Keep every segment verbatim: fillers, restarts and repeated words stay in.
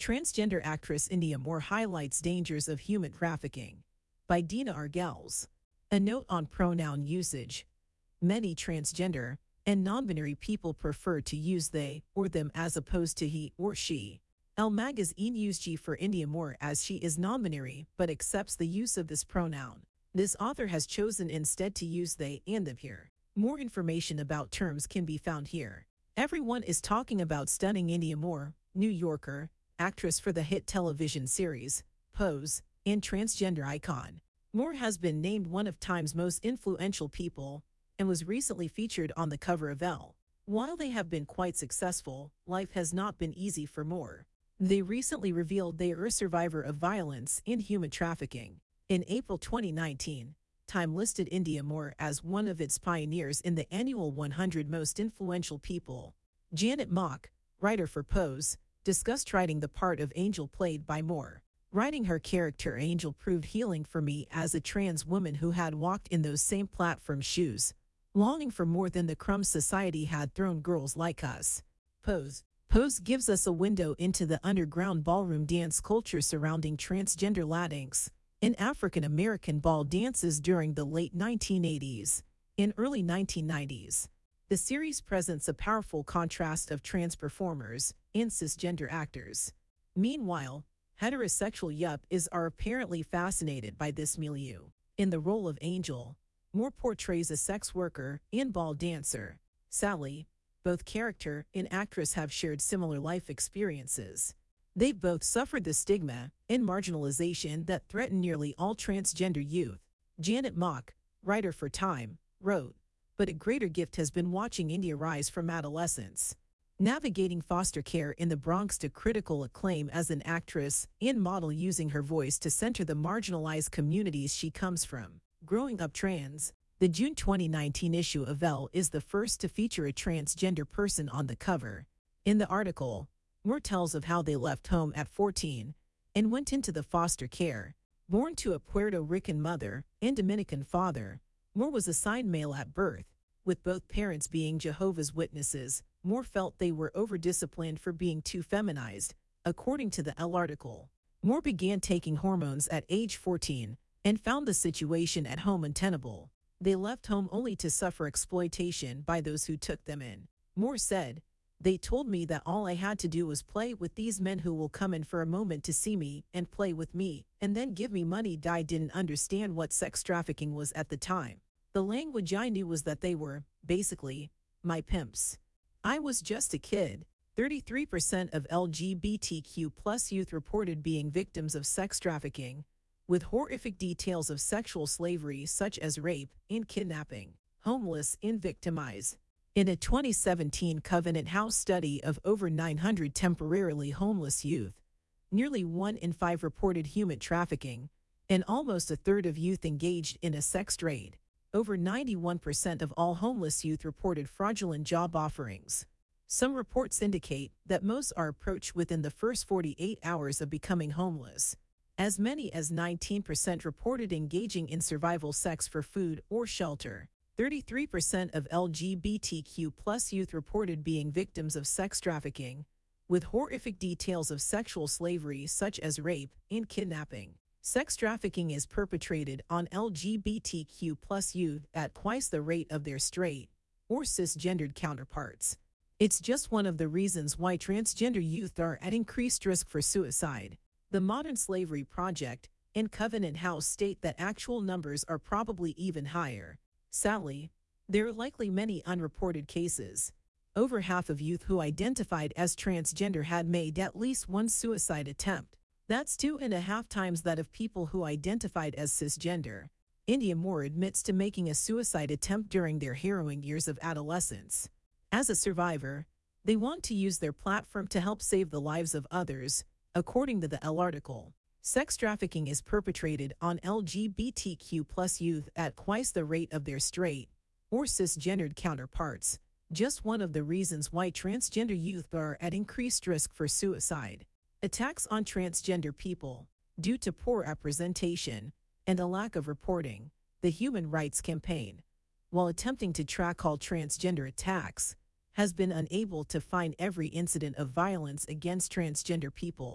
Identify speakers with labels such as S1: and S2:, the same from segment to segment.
S1: Transgender actress India Moore highlights dangers of human trafficking by Dina Argels. A note on pronoun usage. Many transgender and non-binary people prefer to use they or them as opposed to he or she. Elle Magazine used G for India Moore as she is non-binary but accepts the use of this pronoun. This author has chosen instead to use they and them here. More information about terms can be found here. Everyone is talking about stunning India Moore, New Yorker, actress for the hit television series, Pose, and transgender icon. Moore has been named one of Time's most influential people and was recently featured on the cover of Elle. While they have been quite successful, life has not been easy for Moore. They recently revealed they are a survivor of violence and human trafficking. In April twenty nineteen, Time listed India Moore as one of its pioneers in the annual one hundred Most Influential People. Janet Mock, writer for Pose, discussed writing the part of Angel played by Moore. Writing her character Angel proved healing for me as a trans woman who had walked in those same platform shoes, longing for more than the crumbs society had thrown girls like us. Pose. Pose gives us a window into the underground ballroom dance culture surrounding transgender Latinx and African American ball dances during the late nineteen eighties and early nineteen nineties. The series presents a powerful contrast of trans performers and cisgender actors. Meanwhile, heterosexual yuppies are apparently fascinated by this milieu. In the role of Angel, Moore portrays a sex worker and ball dancer, Sally. Both character and actress have shared similar life experiences. They've both suffered the stigma and marginalization that threaten nearly all transgender youth. Janet Mock, writer for Time, wrote, "But a greater gift has been watching India rise from adolescence, navigating foster care in the Bronx to critical acclaim as an actress and model, using her voice to center the marginalized communities she comes from. Growing up trans." The June twenty nineteen issue of Elle is the first to feature a transgender person on the cover. In the article, Moore tells of how they left home at fourteen and went into the foster care. Born to a Puerto Rican mother and Dominican father, Moore was assigned male at birth. With both parents being Jehovah's Witnesses, Moore felt they were over-disciplined for being too feminized, according to the Elle article. Moore began taking hormones at age fourteen and found the situation at home untenable. They left home only to suffer exploitation by those who took them in. Moore said, "They told me that all I had to do was play with these men who will come in for a moment to see me and play with me, and then give me money." I didn't understand what sex trafficking was at the time. The language I knew was that they were, basically, my pimps. I was just a kid. thirty-three percent of L G B T Q plus youth reported being victims of sex trafficking, with horrific details of sexual slavery such as rape and kidnapping, homeless and victimized. In a twenty seventeen Covenant House study of over nine hundred temporarily homeless youth, nearly one in five reported human trafficking, and almost a third of youth engaged in a sex trade. Over ninety-one percent of all homeless youth reported fraudulent job offerings. Some reports indicate that most are approached within the first forty-eight hours of becoming homeless. As many as nineteen percent reported engaging in survival sex for food or shelter. thirty-three percent of L G B T Q plus youth reported being victims of sex trafficking, with horrific details of sexual slavery such as rape and kidnapping. Sex trafficking is perpetrated on L G B T Q plus youth at twice the rate of their straight or cisgendered counterparts. It's just one of the reasons why transgender youth are at increased risk for suicide. The Modern Slavery Project and Covenant House state that actual numbers are probably even higher. Sadly, there are likely many unreported cases. Over half of youth who identified as transgender had made at least one suicide attempt. That's two and a half times that of people who identified as cisgender. India Moore admits to making a suicide attempt during their harrowing years of adolescence. As a survivor, they want to use their platform to help save the lives of others, according to the Elle article. Sex trafficking is perpetrated on L G B T Q plus youth at twice the rate of their straight or cisgendered counterparts, just one of the reasons why transgender youth are at increased risk for suicide. Attacks on transgender people, due to poor representation and a lack of reporting. The Human Rights Campaign, while attempting to track all transgender attacks, has been unable to find every incident of violence against transgender people.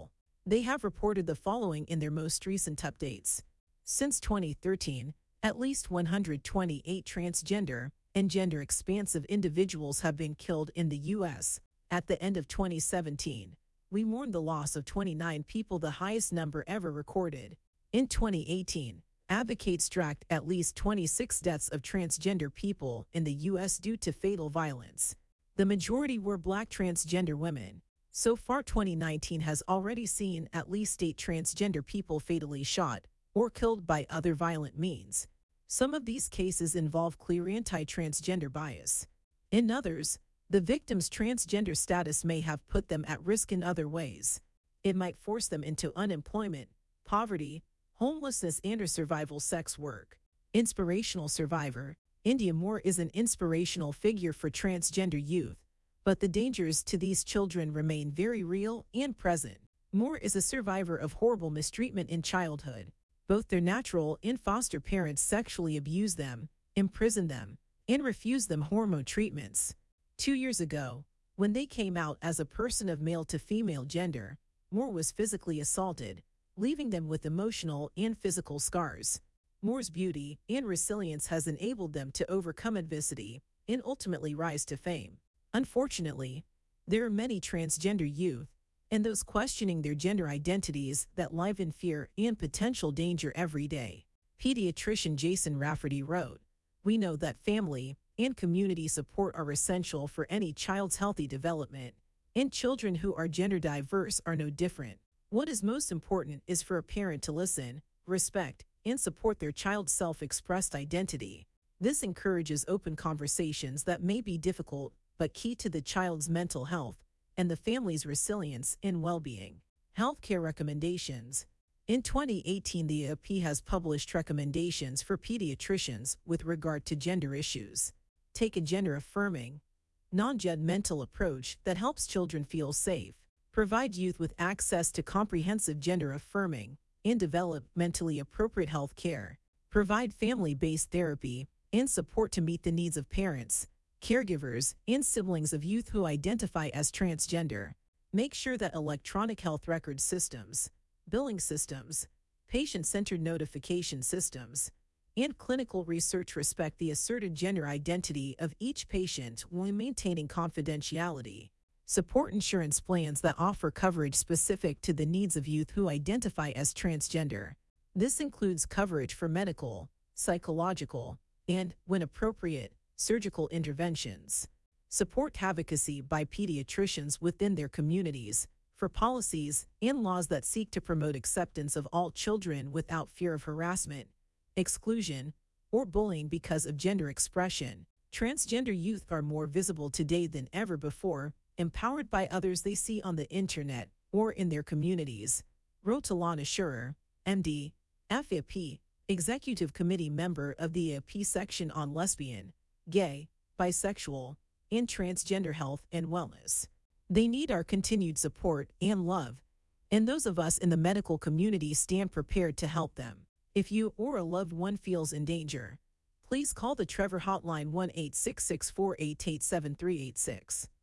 S1: They have reported the following in their most recent updates. Since twenty thirteen, at least one hundred twenty-eight transgender and gender-expansive individuals have been killed in the U S. At the end of twenty seventeen, we mourned the loss of twenty-nine people, the highest number ever recorded. In twenty eighteen, advocates tracked at least twenty-six deaths of transgender people in the U S due to fatal violence. The majority were Black transgender women. So far, twenty nineteen has already seen at least eight transgender people fatally shot or killed by other violent means. Some of these cases involve clear anti-transgender bias. In others, the victim's transgender status may have put them at risk in other ways. It might force them into unemployment, poverty, homelessness, and or survival sex work. Inspirational survivor. Indya Moore is an inspirational figure for transgender youth, but the dangers to these children remain very real and present. Moore is a survivor of horrible mistreatment in childhood. Both their natural and foster parents sexually abused them, imprisoned them, and refused them hormone treatments. Two years ago, when they came out as a person of male to female gender, Moore was physically assaulted, leaving them with emotional and physical scars. Moore's beauty and resilience has enabled them to overcome adversity and ultimately rise to fame. Unfortunately, there are many transgender youth and those questioning their gender identities that live in fear and potential danger every day. Pediatrician Jason Rafferty wrote, "We know that family and community support are essential for any child's healthy development, and children who are gender diverse are no different. What is most important is for a parent to listen, respect, and support their child's self-expressed identity. This encourages open conversations that may be difficult but key to the child's mental health and the family's resilience and well-being." Healthcare recommendations. In twenty eighteen, the A P has published recommendations for pediatricians with regard to gender issues. Take a gender-affirming, non-judgmental approach that helps children feel safe. Provide youth with access to comprehensive gender-affirming and developmentally appropriate health care. Provide family-based therapy and support to meet the needs of parents, caregivers, and siblings of youth who identify as transgender. Make sure that electronic health record systems, billing systems, patient-centered notification systems, and clinical research respect the asserted gender identity of each patient while maintaining confidentiality. Support insurance plans that offer coverage specific to the needs of youth who identify as transgender. This includes coverage for medical, psychological, and, when appropriate, surgical interventions. Support advocacy by pediatricians within their communities for policies and laws that seek to promote acceptance of all children without fear of harassment, exclusion, or bullying because of gender expression. Transgender youth are more visible today than ever before, empowered by others they see on the internet or in their communities, wrote Alana Schurer, M D, F A P, Executive Committee member of the A P section on lesbian, gay, bisexual, and transgender health and wellness. They need our continued support and love, and those of us in the medical community stand prepared to help them. If you or a loved one feels in danger, please call the Trevor Hotline one eight six six, four eight eight, seven three eight six.